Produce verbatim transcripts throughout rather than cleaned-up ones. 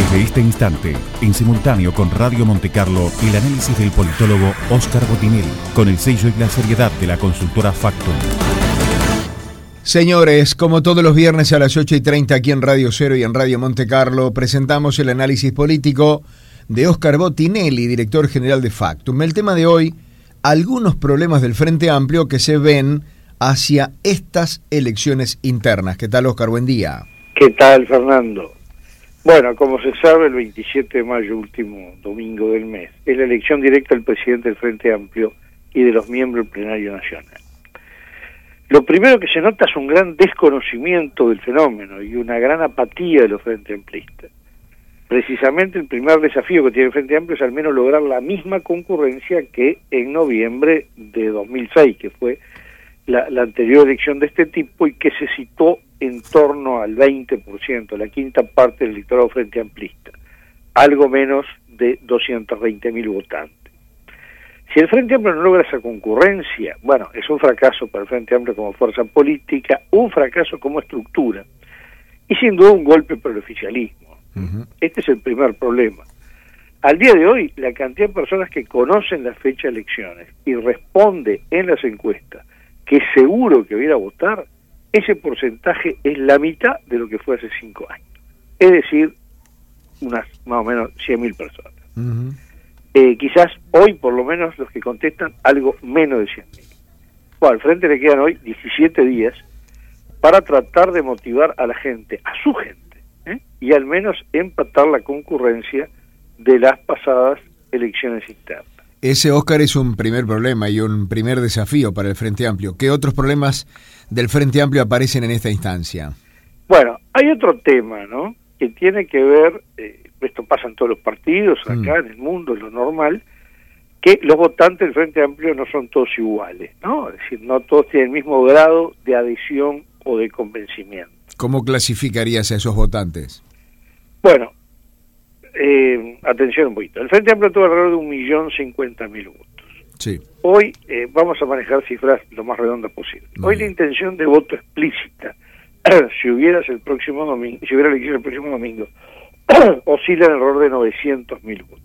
Desde este instante, en simultáneo con Radio Montecarlo, el análisis del politólogo Óscar Botinelli, con el sello y la seriedad de la consultora Factum. Señores, como todos los viernes a las ocho y treinta aquí en Radio Cero y en Radio Montecarlo, presentamos el análisis político de Óscar Botinelli, director general de Factum. El tema de hoy, algunos problemas del Frente Amplio que se ven hacia estas elecciones internas. ¿Qué tal, Óscar? Buen día. ¿Qué tal, Fernando? Bueno, como se sabe, el veintisiete de mayo, último domingo del mes, es la elección directa del presidente del Frente Amplio y de los miembros del Plenario Nacional. Lo primero que se nota es un gran desconocimiento del fenómeno y una gran apatía de los Frente Amplistas. Precisamente el primer desafío que tiene el Frente Amplio es al menos lograr la misma concurrencia que en noviembre de dos mil seis, que fue la, la anterior elección de este tipo y que se citó en torno al veinte por ciento, la quinta parte del electorado Frente Amplista, algo menos de doscientos veinte mil votantes. Si el Frente Amplio no logra esa concurrencia, bueno, es un fracaso para el Frente Amplio como fuerza política, un fracaso como estructura, y sin duda un golpe para el oficialismo. Uh-huh. Este es el primer problema. Al día de hoy, la cantidad de personas que conocen la fecha de elecciones y responde en las encuestas que es seguro que va a ir a votar, ese porcentaje es la mitad de lo que fue hace cinco años. Es decir, unas más o menos cien mil personas. Uh-huh. Eh, quizás hoy, por lo menos, los que contestan, algo menos de cien mil. Bueno, al Frente le quedan hoy diecisiete días para tratar de motivar a la gente, a su gente, ¿eh? y al menos empatar la concurrencia de las pasadas elecciones internas. Ese, Óscar, es un primer problema y un primer desafío para el Frente Amplio. ¿Qué otros problemas del Frente Amplio aparecen en esta instancia? Bueno, hay otro tema, ¿no?, que tiene que ver, eh, esto pasa en todos los partidos, acá mm. en el mundo, es lo normal, que los votantes del Frente Amplio no son todos iguales, ¿no? Es decir, no todos tienen el mismo grado de adhesión o de convencimiento. ¿Cómo clasificarías a esos votantes? Bueno, eh, atención un poquito. El Frente Amplio tuvo alrededor de un millón cincuenta mil votos. Sí. Hoy eh, vamos a manejar cifras lo más redondas posible. Muy Hoy bien. La intención de voto explícita, si hubieras el próximo domingo, si hubiera elección el próximo domingo, oscila en alrededor de novecientos mil votos.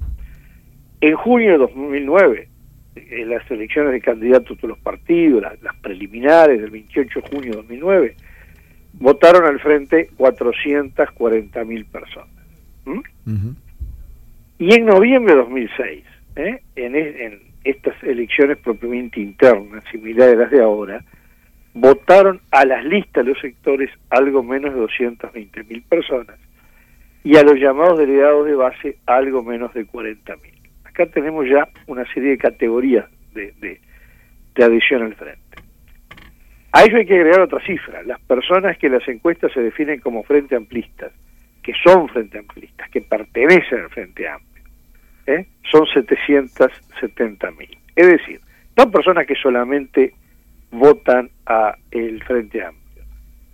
En junio de dos mil nueve, en las elecciones de candidatos de todos los partidos, las, las preliminares del veintiocho de junio de dos mil nueve, votaron al Frente cuatrocientas cuarenta mil personas. ¿Mm? Uh-huh. Y en noviembre de dos mil seis, ¿eh? en, en estas elecciones propiamente internas, similares a las de ahora, votaron a las listas de los sectores algo menos de doscientas veinte mil personas y a los llamados delegados de base algo menos de cuarenta mil. Acá tenemos ya una serie de categorías de, de, de adhesión al Frente. A ello hay que agregar otra cifra: las personas que en las encuestas se definen como Frente Amplistas, que son Frente Amplistas, que pertenecen al Frente Amplio, ¿eh? son setecientas setenta mil. Es decir, no personas que solamente votan a el Frente Amplio,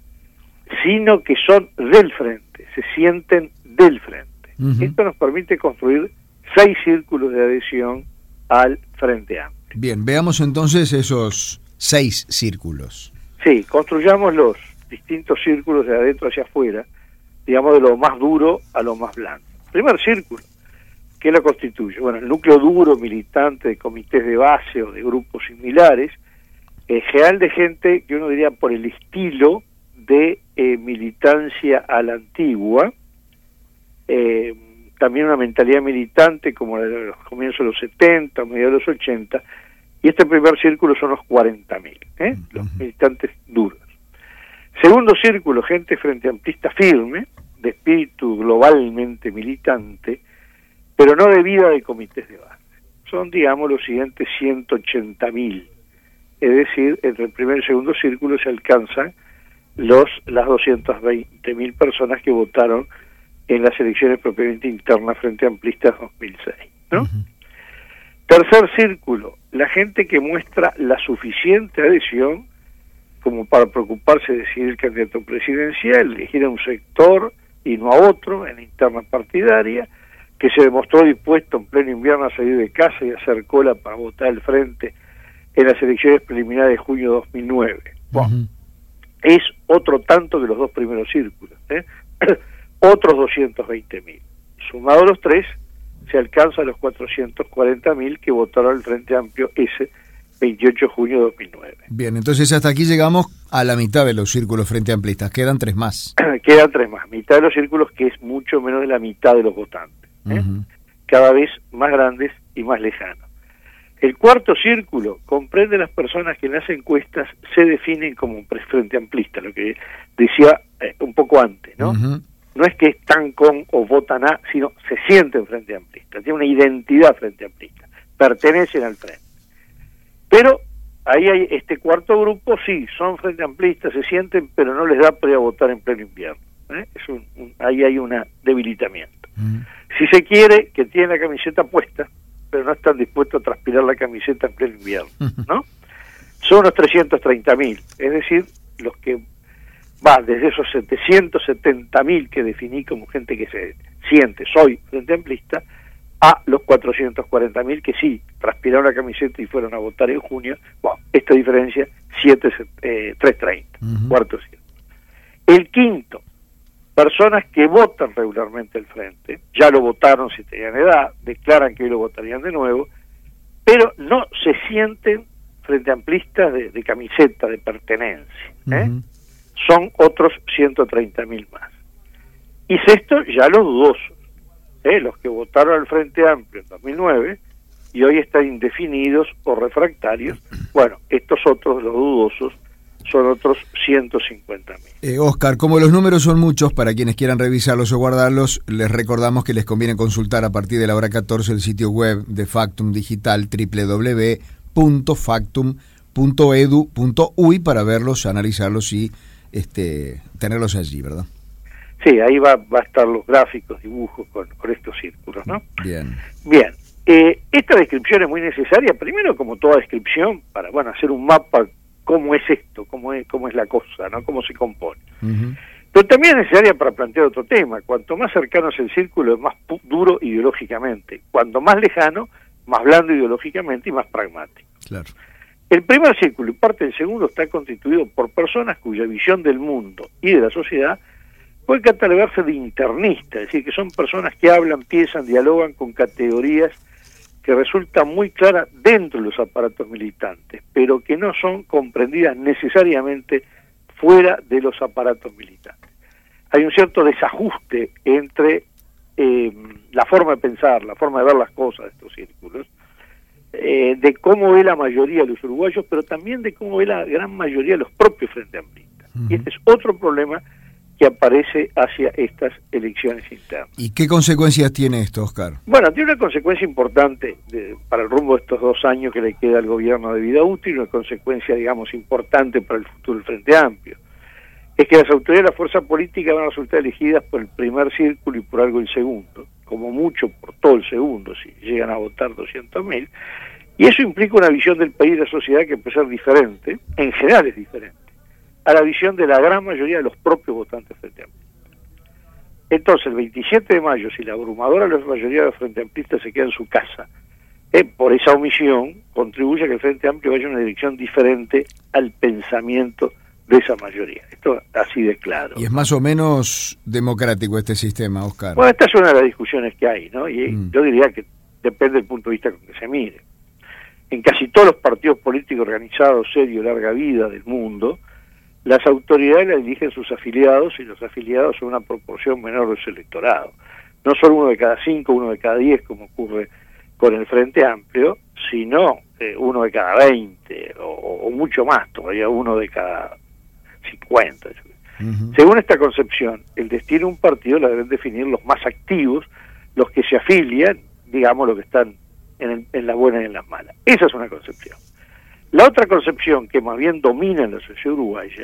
sino que son del Frente, se sienten del Frente. Uh-huh. Esto nos permite construir seis círculos de adhesión al Frente Amplio. Bien, veamos entonces esos seis círculos. Sí, construyamos los distintos círculos de adentro hacia afuera, digamos de lo más duro a lo más blando. Primer círculo, ¿qué lo constituye? Bueno, el núcleo duro militante de comités de base o de grupos similares, en general de gente que uno diría por el estilo de eh, militancia a la antigua, eh, también una mentalidad militante como la de los comienzos de los setenta, mediados de los ochenta, y este primer círculo son los cuarenta mil, ¿eh? los uh-huh. militantes duros. Segundo círculo, gente frente amplista firme, de espíritu globalmente militante, pero no de vida de comités de base. Son, digamos, los siguientes ciento ochenta mil. Es decir, entre el primer y el segundo círculo se alcanzan los las doscientas veinte mil personas que votaron en las elecciones propiamente internas Frente Amplistas dos mil seis, ¿no? Uh-huh. Tercer círculo, la gente que muestra la suficiente adhesión como para preocuparse de decidir el candidato presidencial, elegir a un sector y no a otro en la interna partidaria, que se demostró dispuesto en pleno invierno a salir de casa y hacer cola para votar al Frente en las elecciones preliminares de junio de dos mil nueve. Bueno, uh-huh. es otro tanto que los dos primeros círculos, ¿eh? otros doscientos veinte mil. Sumados los tres, se alcanza a los cuatrocientos cuarenta mil que votaron el Frente Amplio ese veintiocho de junio de dos mil nueve. Bien, entonces hasta aquí llegamos a la mitad de los círculos frente amplistas. Quedan tres más. Quedan tres más. Mitad de los círculos, que es mucho menos de la mitad de los votantes. ¿eh? Uh-huh. Cada vez más grandes y más lejanos. El cuarto círculo comprende las personas que en las encuestas se definen como frente amplista, lo que decía eh, un poco antes, ¿no? Uh-huh. No es que están con o votan a, sino se sienten frente amplista, tienen una identidad frente amplista, pertenecen al frente. Pero ahí hay este cuarto grupo, sí, son frente amplistas, se sienten, pero no les da para votar en pleno invierno. ¿eh? Es un, un, ahí hay un debilitamiento. Uh-huh. Si se quiere, que tienen la camiseta puesta, pero no están dispuestos a transpirar la camiseta en pleno invierno, ¿no? Son unos trescientos treinta mil, es decir, los que va desde esos setecientos setenta mil que definí como gente que se siente, soy frente amplista, a los cuatrocientos cuarenta mil que sí, transpiraron la camiseta y fueron a votar en junio. Bueno, esta diferencia, siete, eh, trescientos treinta, uh-huh. Cuarto círculo. El quinto, personas que votan regularmente el Frente, ya lo votaron si tenían edad, declaran que hoy lo votarían de nuevo, pero no se sienten frente amplistas de, de camiseta, de pertenencia. ¿eh? Uh-huh. Son otros ciento treinta mil más. Y sexto, ya los dudosos, ¿eh? los que votaron al Frente Amplio en dos mil nueve y hoy están indefinidos o refractarios. Bueno, estos otros, los dudosos, son otros ciento cincuenta mil. Eh, Oscar, como los números son muchos, para quienes quieran revisarlos o guardarlos, les recordamos que les conviene consultar a partir de la hora catorce el sitio web de Factum Digital, doble u doble u doble u punto factum punto edu punto uy, para verlos, analizarlos y este, tenerlos allí, ¿verdad? Sí, ahí va, va a estar los gráficos, dibujos con, con estos círculos, ¿no? Bien. Bien. Eh, esta descripción es muy necesaria, primero como toda descripción, para bueno hacer un mapa cómo es esto, cómo es, cómo es la cosa, ¿no? Cómo se compone. Uh-huh. Pero también es necesaria para plantear otro tema. Cuanto más cercano es el círculo, es más pu- duro ideológicamente. Cuanto más lejano, más blando ideológicamente y más pragmático. Claro. El primer círculo y parte del segundo está constituido por personas cuya visión del mundo y de la sociedad puede catalogarse de internista, es decir, que son personas que hablan, piensan, dialogan con categorías que resultan muy claras dentro de los aparatos militantes, pero que no son comprendidas necesariamente fuera de los aparatos militantes. Hay un cierto desajuste entre eh, la forma de pensar, la forma de ver las cosas de estos círculos, eh, de cómo ve la mayoría de los uruguayos, pero también de cómo ve la gran mayoría de los propios frente amplistas. Uh-huh. Y este es otro problema que aparece hacia estas elecciones internas. ¿Y qué consecuencias tiene esto, Oscar? Bueno, tiene una consecuencia importante de, para el rumbo de estos dos años que le queda al gobierno de vida útil, una consecuencia, digamos, importante para el futuro del Frente Amplio. Es que las autoridades de la fuerza política van a resultar elegidas por el primer círculo y por algo el segundo, como mucho por todo el segundo, si llegan a votar doscientos mil, y eso implica una visión del país y de la sociedad que puede ser diferente, en general es diferente, a la visión de la gran mayoría de los propios votantes frente amplio. Entonces, el veintisiete de mayo, si la abrumadora mayoría de los frente amplistas se queda en su casa, eh, por esa omisión, contribuye a que el Frente Amplio vaya en una dirección diferente al pensamiento de esa mayoría. Esto así de claro. Y es más o menos democrático este sistema, Oscar. Bueno, esta es una de las discusiones que hay, ¿no? Y mm. yo diría que depende del punto de vista con que se mire. En casi todos los partidos políticos organizados, serios, larga vida del mundo, las autoridades la dirigen sus afiliados y los afiliados son una proporción menor de su electorado. No solo uno de cada cinco, uno de cada diez, como ocurre con el Frente Amplio, sino eh, uno de cada veinte, o, o mucho más, todavía uno de cada cincuenta. Uh-huh. Según esta concepción, el destino de un partido lo deben definir los más activos, los que se afilian, digamos, los que están en, el, en las buenas y en las malas. Esa es una concepción. La otra concepción, que más bien domina en la sociedad uruguaya,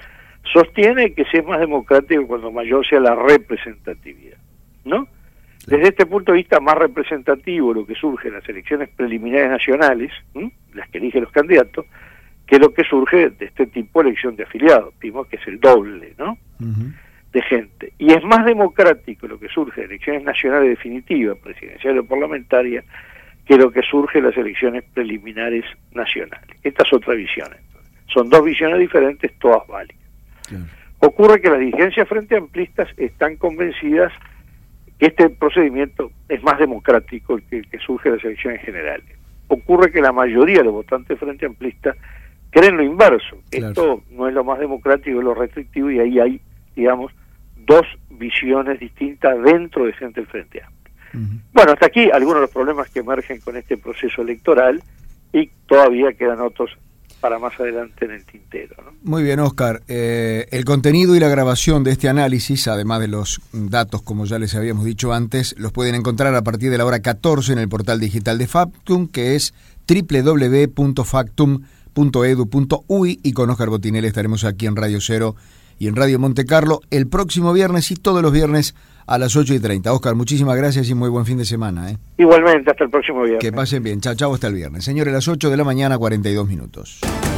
sostiene que se es más democrático cuando mayor sea la representatividad, ¿no? Desde este punto de vista más representativo, lo que surge en las elecciones preliminares nacionales, ¿m? las que eligen los candidatos, que lo que surge de este tipo de elección de afiliados, vimos que es el doble, ¿no? Uh-huh. de gente. Y es más democrático lo que surge de elecciones nacionales definitivas, presidenciales o parlamentarias, que lo que surge de las elecciones preliminares nacionales. Esta es otra visión. Entonces. Son dos visiones diferentes, todas válidas. Claro. Ocurre que las dirigencias frente amplistas están convencidas que este procedimiento es más democrático que el que surge de las elecciones generales. Ocurre que la mayoría de los votantes frente amplistas creen lo inverso. Claro. Esto no es lo más democrático, es lo restrictivo, y ahí hay, digamos, dos visiones distintas dentro de gente del Frente Amplio. Uh-huh. Bueno, hasta aquí algunos de los problemas que emergen con este proceso electoral, y todavía quedan otros para más adelante en el tintero, ¿no? Muy bien, Óscar. Eh, el contenido y la grabación de este análisis, además de los datos, como ya les habíamos dicho antes, los pueden encontrar a partir de la hora catorce en el portal digital de Factum, que es doble u doble u doble u punto factum punto edu punto uy, y con Óscar Botinelli estaremos aquí en Radio Cero y en Radio Monte Carlo el próximo viernes y todos los viernes a las ocho y treinta. Óscar, muchísimas gracias y muy buen fin de semana. ¿eh? Igualmente, hasta el próximo viernes. Que pasen bien. Chao, chao, hasta el viernes. Señores, las ocho de la mañana, cuarenta y dos minutos.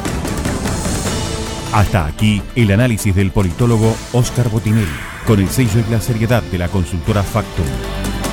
Hasta aquí el análisis del politólogo Óscar Botinelli, con el sello y la seriedad de la consultora Factum.